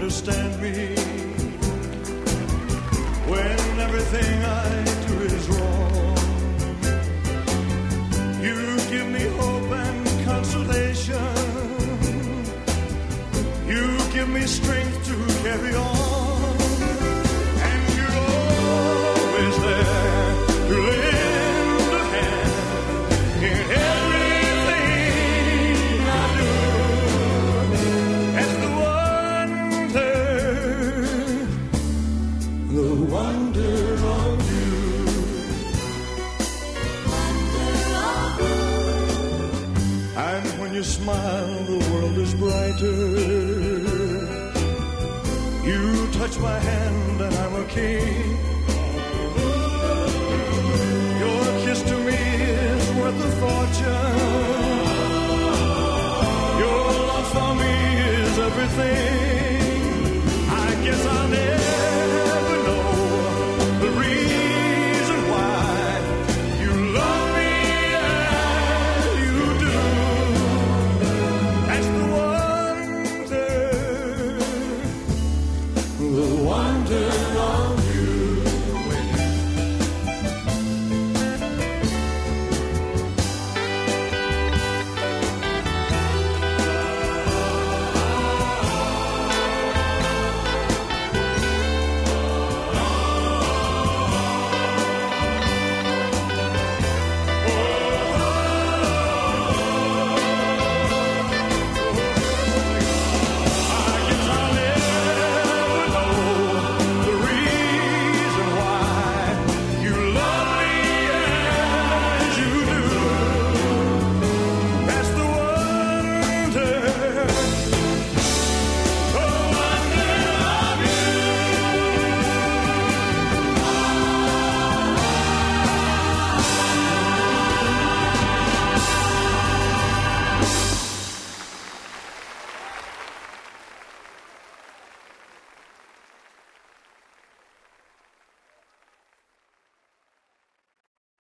understand me when everything I do is wrong. You give me hope and consolation. You give me strength to carry on. And you're always there to lend a hand in everything I do. That's the wonder of you. And when you smile, the world is brighter. You touch my hand and I'm a king. Your kiss to me is worth a fortune. Your love for me is everything.